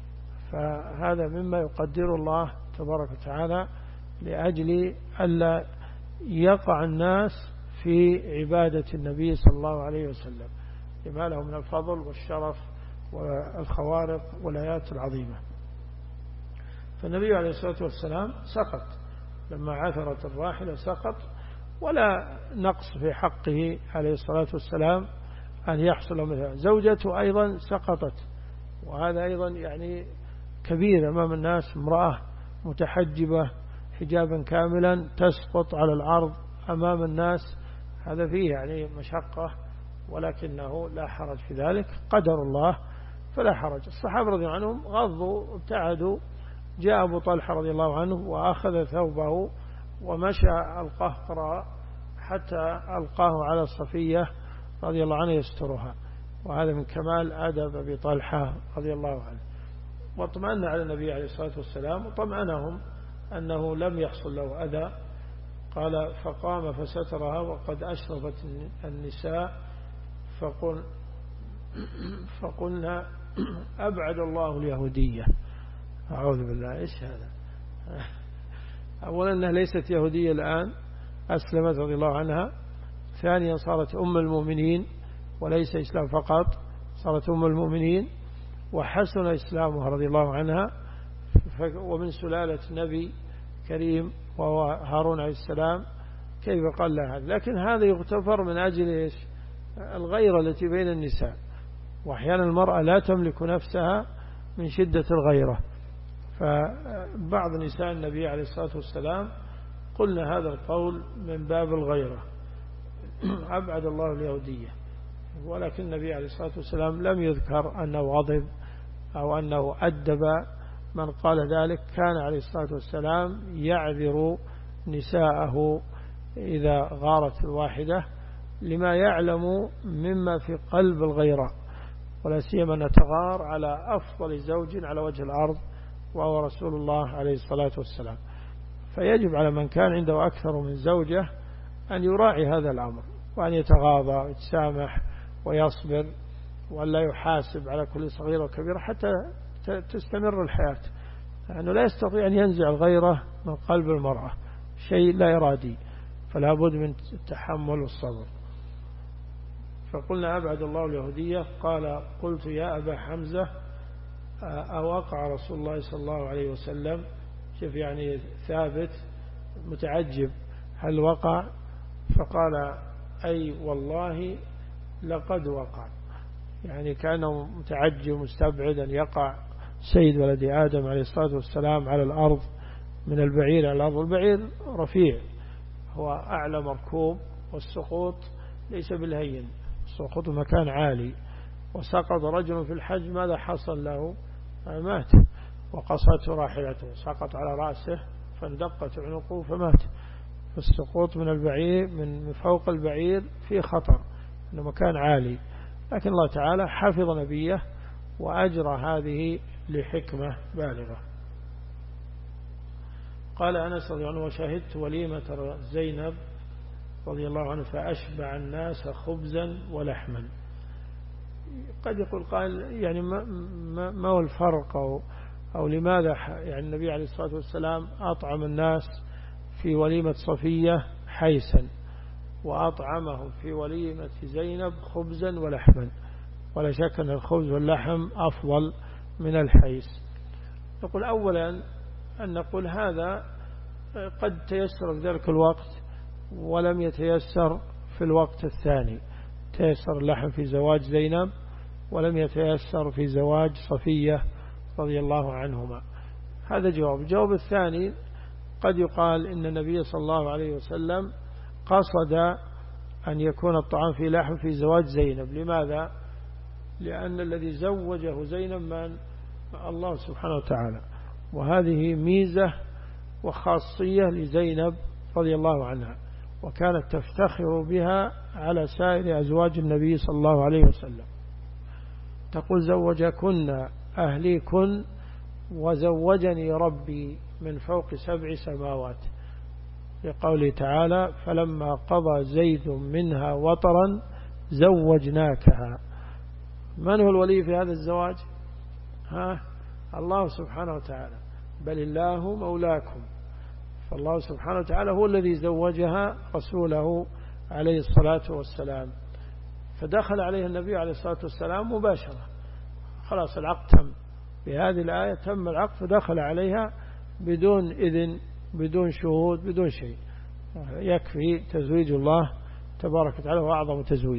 فهذا مما يقدر الله تبارك وتعالى لأجل ألا يقع الناس في عبادة النبي صلى الله عليه وسلم لما له من الفضل والشرف والخوارق والآيات العظيمة. فالنبي عليه الصلاة والسلام سقط لما عثرت الراحلة، سقط، ولا نقص في حقه عليه الصلاة والسلام أن يحصل مثلا. زوجته أيضا سقطت، وهذا أيضا يعني كبير أمام الناس، امرأة متحجبة حجابا كاملا تسقط على الأرض أمام الناس، هذا فيه يعني مشقة، ولكنه لا حرج في ذلك، قدر الله فلا حرج. الصحابة رضي الله عنهم غضوا ابتعدوا. جاء أبو طلحة رضي الله عنه وأخذ ثوبه ومشى القهقرى حتى ألقاه على الصفية رضي الله عنه يسترها، وهذا من كمال أدب أبي طلحة رضي الله عنه. واطمأن على النبي عليه الصلاة والسلام وطمأنهم أنه لم يحصل له أذى. قال فقام فسترها وقد أشرفت النساء فقل فقلنا أبعد الله اليهودية. أعوذ بالله، إيش هذا؟ أولا أنها ليست يهودية الآن، أسلمت رضي الله عنها. ثانيا صارت أم المؤمنين، وليس إسلام فقط، صارت أم المؤمنين وحسن إسلامها رضي الله عنها، ومن سلالة نبي كريم وهو هارون عليه السلام. كيف قال لها؟ لكن هذا يغتفر من أجل إيش؟ الغيرة التي بين النساء، وأحيانا المرأة لا تملك نفسها من شدة الغيرة. فبعض نساء النبي عليه الصلاة والسلام قلنا هذا القول من باب الغيرة، أبعد الله اليهودية. ولكن النبي عليه الصلاة والسلام لم يذكر أنه غضب أو أنه أدب من قال ذلك. كان عليه الصلاة والسلام يعذر نساءه إذا غارت الواحدة لما يعلم مما في قلب الغيرة، ولا سيما نتغار على أفضل زوج على وجه الأرض وهو رسول الله عليه الصلاة والسلام. فيجب على من كان عنده أكثر من زوجة أن يراعي هذا الأمر، وأن يتغاضى ويتسامح ويصبر، ولا يحاسب على كل صغيرة وكبيرة حتى تستمر الحياة، لأنه لا يستطيع أن ينزع الغيرة من قلب المرأة، شيء لا إرادي، فلا بد من التحمل والصبر. فقلنا أبعد الله اليهودية. قال قلت يا أبا حمزة أوقع رسول الله صلى الله عليه وسلم؟ شوف يعني ثابت متعجب هل وقع؟ فقال أي والله لقد وقع، يعني كان متعجب مستبعد أن يقع سيد ولد آدم عليه الصلاة والسلام على الأرض من البعير على الأرض. البعير رفيع، هو أعلى مركوب، والسقوط ليس بالهين، السقوط مكان عالي. وسقط رجل في الحج، ماذا حصل له؟ مات، وقصته راحلته، سقط على رأسه فاندقت عنقه فمات. السقوط من البعير من فوق البعير في خطر، إنه مكان عالي، لكن الله تعالى حفظ نبيه وأجرى هذه لحكمة بالغة. قال أنس رضي الله عنه: وشهدت وليمة زينب رضي الله عنه فأشبع الناس خبزا ولحما. قد يقول قال يعني ما, ما, ما هو الفرق أو, أو لماذا يعني النبي عليه الصلاة والسلام أطعم الناس في وليمة صفية حيسا وأطعمهم في وليمة زينب خبزا ولحما؟ ولا شك أن الخبز واللحم أفضل من الحيس. نقول أولا أن نقول هذا قد تيسر في ذلك الوقت ولم يتيسر في الوقت الثاني. تيسر اللحم في زواج زينب ولم يتيسر في زواج صفية رضي الله عنهما. هذا جواب. الجواب الثاني قد يقال إن النبي صلى الله عليه وسلم قصد أن يكون الطعام في لحم في زواج زينب. لماذا؟ لأن الذي زوجه زينب من الله سبحانه وتعالى، وهذه ميزة وخاصية لزينب رضي الله عنها، وكانت تفتخر بها على سائر أزواج النبي صلى الله عليه وسلم. تقول: زوجكن أهليكن وزوجني ربي من فوق سبع سماوات، لقوله تعالى: فلما قضى زيد منها وطرا زوجناكها. من هو الولي في هذا الزواج؟ ها الله سبحانه وتعالى، بل الله مولاكم. فالله سبحانه وتعالى هو الذي زوجها رسوله عليه الصلاة والسلام. فدخل عليه النبي عليه الصلاة والسلام مباشرة، خلاص العقد تم بهذه الآية، تم العقد، فدخل عليها بدون إذن بدون شهود بدون شيء. يكفي تزويج الله تبارك وتعالى، وأعظم تزويج.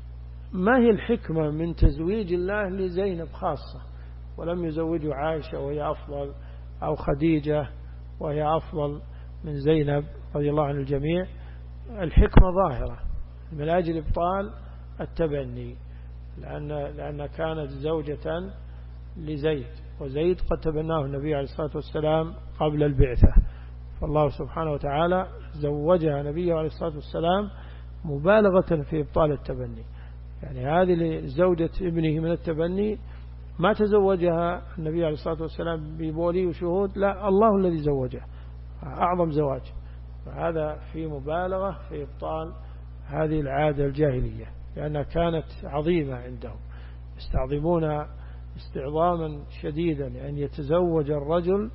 ما هي الحكمة من تزويج الله لزينب خاصة ولم يزوجه عائشة وهي أفضل، أو خديجة وهي أفضل من زينب رضي الله عن الجميع؟ الحكمة ظاهرة من أجل إبطال التبني، لأن, لأن كانت زوجة لزيد، وزيد قد تبناه النبي عليه الصلاة والسلام قبل البعثة، فالله سبحانه وتعالى زوجها نبيه عليه الصلاة والسلام مبالغة في إبطال التبني. يعني هذه زوجة ابنه من التبني ما تزوجها النبي عليه الصلاة والسلام بولي وشهود، لا، الله الذي زوجه، أعظم زواج. فهذا في مبالغة في إبطال هذه العادة الجاهلية، لأنها كانت عظيمة عندهم، يستعظمون استعظاما شديدا أن يعني يتزوج الرجل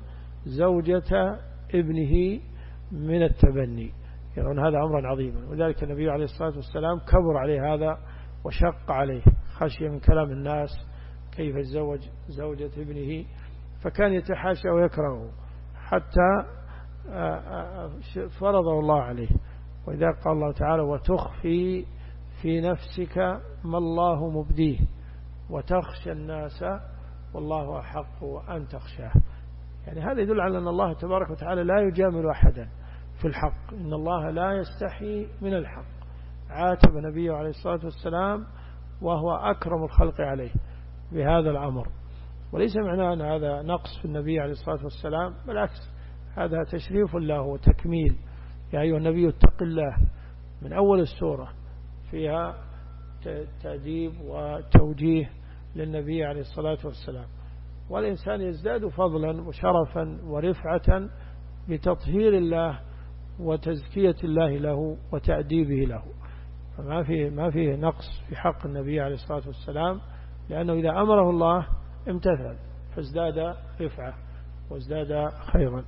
زوجة ابنه من التبني، يرون هذا أمرا عظيما. وذلك النبي عليه الصلاة والسلام كبر عليه هذا وشق عليه، خشية من كلام الناس كيف يتزوج زوجة ابنه، فكان يتحاشى ويكرهه حتى فرضه الله عليه. وإذا قال الله تعالى: وتخفي في نفسك ما الله مبديه وتخشى الناس والله أحق أن تخشاه. يعني هذا يدل على أن الله تبارك وتعالى لا يجامل أحدا في الحق، إن الله لا يستحي من الحق. عاتب نبيه عليه الصلاة والسلام وهو أكرم الخلق عليه بهذا الأمر، وليس معناه أن هذا نقص في النبي عليه الصلاة والسلام، بالعكس هذا تشريف له وتكميل. يا أيها النبي اتق الله، من أول السورة فيها تأديب وتوجيه للنبي عليه الصلاة والسلام. والإنسان يزداد فضلا وشرفا ورفعة بتطهير الله وتزكية الله له وتأديبه له. فما فيه ما فيه نقص في حق النبي عليه الصلاة والسلام، لأنه إذا أمره الله امتثل فازداد رفعة وازداد خيرا.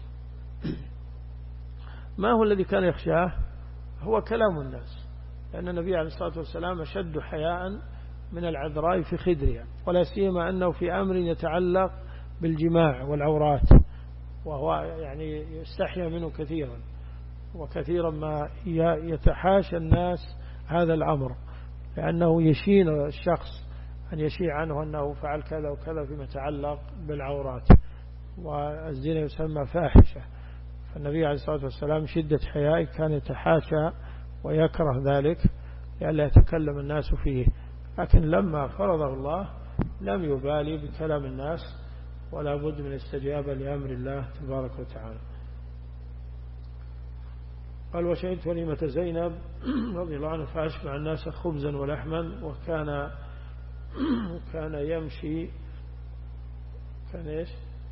ما هو الذي كان يخشاه؟ هو كلام الناس، لأن النبي عليه الصلاة والسلام أشد حياء من العذراء في خدرها، ولا سيما أنه في أمر يتعلق بالجماع والعورات، وهو يعني يستحيا منه كثيرا، وكثيرا ما يتحاشى الناس هذا الأمر، لأنه يشين الشخص أن يشيع عنه أنه فعل كذا وكذا فيما يتعلق بالعورات، والزنا يسمى فاحشة. فالنبي عليه الصلاة والسلام شدة حيائه كان يتحاشى ويكره ذلك لئلا يتكلم الناس فيه، لكن لما فرضه الله لم يبالي بكلام الناس، ولا بد من الاستجابة لأمر الله تبارك وتعالى. قال وشهدت وليمة زينب رضي الله عنها فأشبع الناس خبزا ولحما وكان كان يمشي كان إيش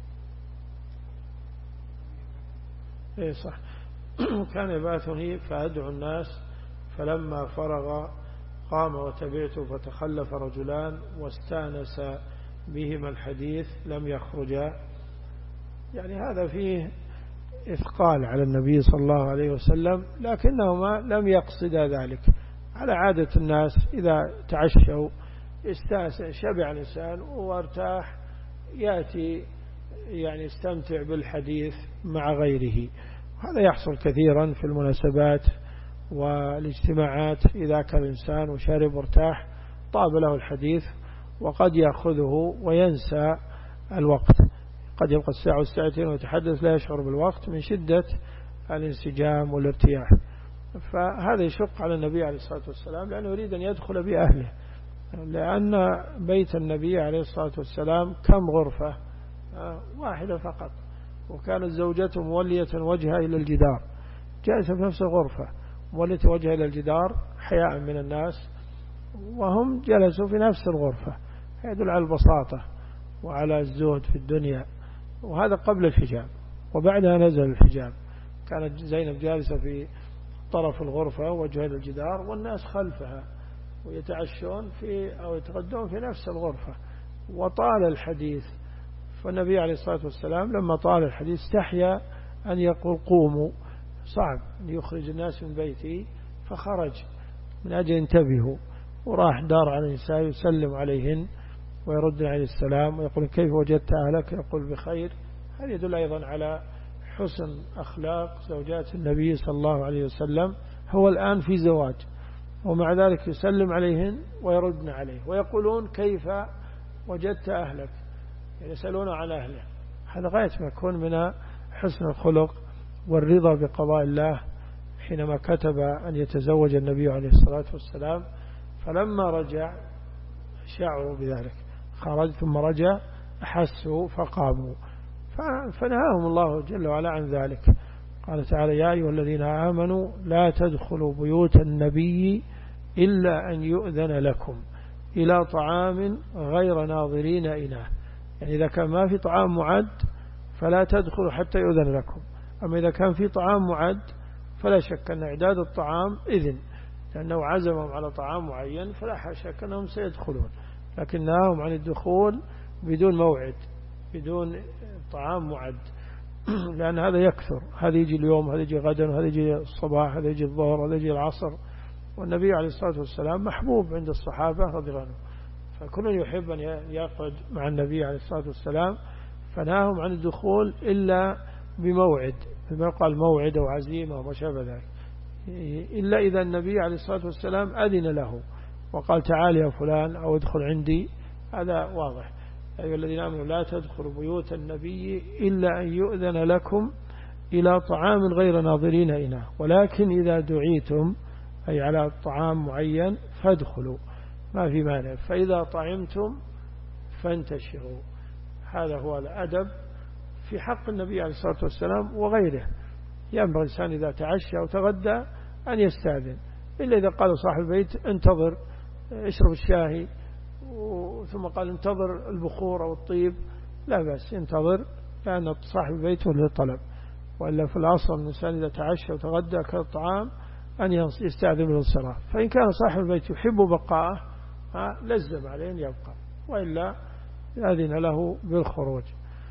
إيه صح كان يبعثني فأدعو الناس فلما فرغ قام وتبعته فتخلف رجلان واستانس بهما الحديث لم يخرجا. يعني هذا فيه إثقال على النبي صلى الله عليه وسلم، لكنهما لم يقصدا ذلك، على عادة الناس إذا تعشوا شبع الإنسان وارتاح يأتي يعني يستمتع بالحديث مع غيره. هذا يحصل كثيرا في المناسبات والاجتماعات، إذا كان الإنسان وشرب وارتاح طاب له الحديث وقد يأخذه وينسى الوقت، قد يبقى الساعة والساعتين ويتحدث لا يشعر بالوقت من شدة الانسجام والارتياح. فهذا يشق على النبي عليه الصلاة والسلام لأنه يريد أن يدخل بأهله، لأن بيت النبي عليه الصلاة والسلام كم غرفة؟ واحدة فقط، وكانت زوجته مولية وجهها إلى الجدار، جالسة في نفس الغرفة مولية وجهها إلى الجدار حياء من الناس، وهم جلسوا في نفس الغرفة. يدل على البساطة وعلى الزهد في الدنيا. وهذا قبل الحجاب، وبعدها نزل الحجاب كانت زينب جالسة في طرف الغرفة وجهها إلى الجدار والناس خلفها ويتعشون في أو يتغدون في نفس الغرفة، وطال الحديث. فالنبي عليه الصلاة والسلام لما طال الحديث استحيا أن يقول قوموا، صعب أن يخرج الناس من بيتي، فخرج من أجل ينتبهوا، وراح دار على النساء يسلم عليهن ويرد عليه السلام ويقول كيف وجدت أهلك؟ يقول بخير. هذا يدل أيضا على حسن أخلاق زوجات النبي صلى الله عليه وسلم. هو الآن في زواج ومع ذلك يسلم عليهن ويردن عليه ويقولون كيف وجدت أهلك، يسألون عن أهله. هذا غاية ما يكون من حسن الخلق والرضا بقضاء الله. حينما كتب أن يتزوج النبي عليه الصلاة والسلام فلما رجع شعروا بذلك، خرج ثم رجع أحسوا فقاموا، فنهاهم الله جل وعلا عن ذلك. قال تعالى يا أيها الذين آمنوا لا تدخلوا بيوت النبي إلا أن يؤذن لكم إلى طعام غير ناظرين إناه. يعني إذا كان ما في طعام معد فلا تدخلوا حتى يؤذن لكم، أما إذا كان في طعام معد فلا شك أن إعداد الطعام إذن، لأنه عزمهم على طعام معين فلا شك أنهم سيدخلون، لكن نهاهم عن الدخول بدون موعد بدون طعام معد، لأن هذا يكثر، هذا يجي اليوم، هذا يجي غدا، وهذا يجي الصباح، هذا يجي الظهر، هذا يجي العصر. والنبي عليه الصلاة والسلام محبوب عند الصحابة رضي الله عنهم، فكل يحب أن يقعد مع النبي عليه الصلاة والسلام، فنهاهم عن الدخول إلا بموعد، بما قال موعد أو عزيمة وما شابه ذلك، إلا إذا النبي عليه الصلاة والسلام أذن له وقال تعال يا فلان أو ادخل عندي. هذا واضح. أيها الذين آمنوا لا تدخلوا بيوت النبي إلا أن يؤذن لكم إلى طعام غير ناظرين إناه، ولكن إذا دعيتم أي على طعام معين فادخلوا، ما في مانع، فإذا طعمتم فانتشروا. هذا هو الأدب في حق النبي عليه الصلاة والسلام وغيره. ينبغي الإنسان إذا تعشى وتغدى أن يستأذن، إلا إذا قال صاحب البيت انتظر اشرب الشاهي ثم قال انتظر البخور أو الطيب، لا بأس انتظر، لأن صاحب البيت هو اللي طلب. وإلا في الأصل الإنسان إذا تعشى وتغدى كالطعام أن يستأذن بالانصراف، فإن كان صاحب البيت يحب بقاءه لزم عليه أن يبقى، وإلا يأذن له بالخروج.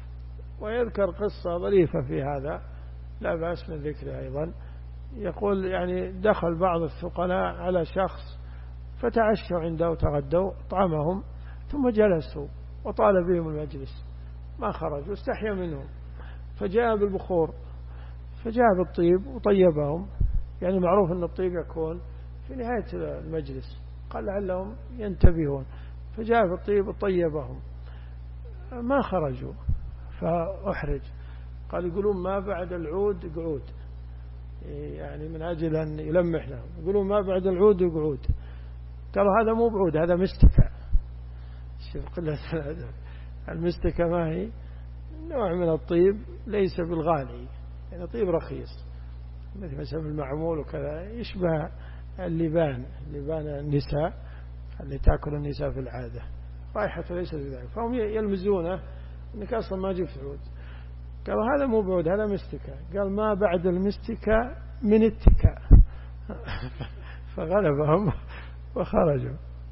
ويذكر قصة ظريفة في هذا لا بأس من ذكرها أيضا. يقول يعني دخل بعض الثقلاء على شخص فتعشوا عنده وتغدوا طعمهم ثم جلسوا وطال بهم المجلس ما خرجوا، استحيا منهم، فجاء بالبخور فجاء بالطيب وطيبهم. يعني معروف أن الطيب يكون في نهاية المجلس، قال لعلهم ينتبهون، فجاء بالطيب وطيبهم ما خرجوا، فأحرج. قال يقولون ما بعد العود قعود، يعني من أجل أن يلمح لهم، يقولون ما بعد العود قعود. قالوا هذا مو بعود، هذا مستكة. شوف قلة الأدب. المستكة ما هي نوع من الطيب ليس بالغالي، يعني طيب رخيص، مثل مثلا المعمول وكذا، يشبه اللبان لبان النساء اللي تأكل النساء في العادة، رائحته ليست بذلك، فهم يلمزونه إنك أصلا ما جبت عود. قال هذا مو بعود، هذا مستكة. قال ما بعد المستكة من اتكاء. فغلبهم وخرجوا.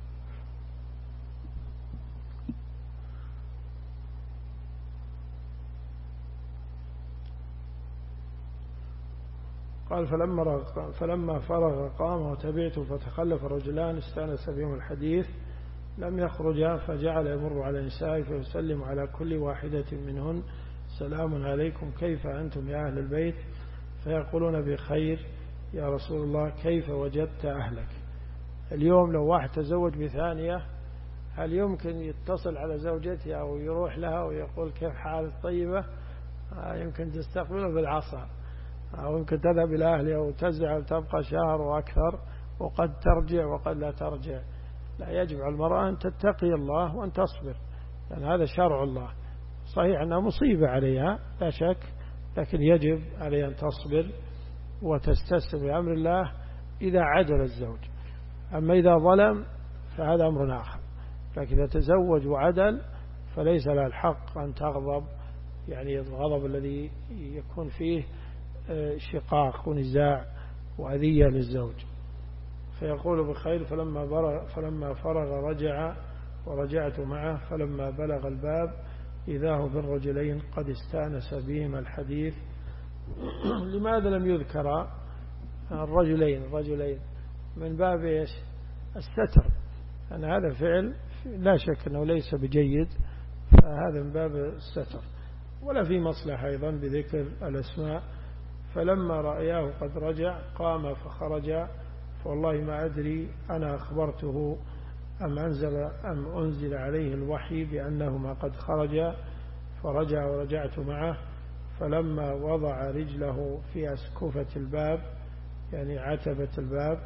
قال فلما, فلما فرغ قام وتبعته فتخلف رجلان استانس بهم الحديث لم يخرجا، فجعل يمر على نسائه فيسلم على كل واحدة منهن سلام عليكم كيف أنتم يا أهل البيت، فيقولون بخير يا رسول الله كيف وجدت أهلك. اليوم لو واحد تزوج بثانية هل يمكن يتصل على زوجته أو يروح لها ويقول كيف حالك طيبة؟ يمكن تستقبله بالعصا، أو يمكن تذهب إلى أهلها وتزعل تبقى شهر وأكثر، وقد ترجع وقد لا ترجع. لا، يجب على المرأة أن تتقي الله وأن تصبر، لأن يعني هذا شرع الله. صحيح أنها مصيبة عليها لا شك، لكن يجب عليها أن تصبر وتستسلم لأمر الله إذا عدل الزوج. أما إذا ظلم فهذا أمر آخر، لكن إذا تزوج وعدل فليس لها الحق أن تغضب، يعني الغضب الذي يكون فيه شقاق ونزاع وأذية للزوج. فيقول بخير فلما, فلما فرغ رجع ورجعت معه، فلما بلغ الباب إذا هو بالرجلين قد استانس بهما الحديث. لماذا لم يذكر الرجلين الرجلين من باب إيش؟ الستر، أن هذا فعل لا شك أنه ليس بجيد، فهذا من باب الستر، ولا في مصلحة أيضا بذكر الأسماء. فلما رأياه قد رجع قام فخرج، فوالله ما أدري أنا أخبرته أم أنزل, أم أنزل عليه الوحي بأنهما قد خرجا، فرجع ورجعت معه. فلما وضع رجله في أسكفة الباب يعني عتبة الباب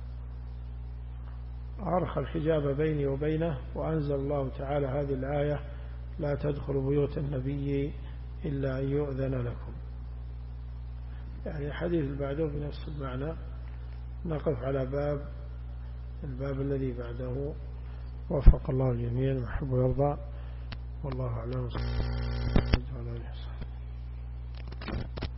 أرخى الحجاب بيني وبينه، وأنزل الله تعالى هذه الآية لا تدخلوا بيوت النبي إلا أن يؤذن لكم. يعني الحديث بعده بنفس المعنى. نقف على باب الباب الذي بعده. وفق الله الجميع محب ويرضى، والله أعلم.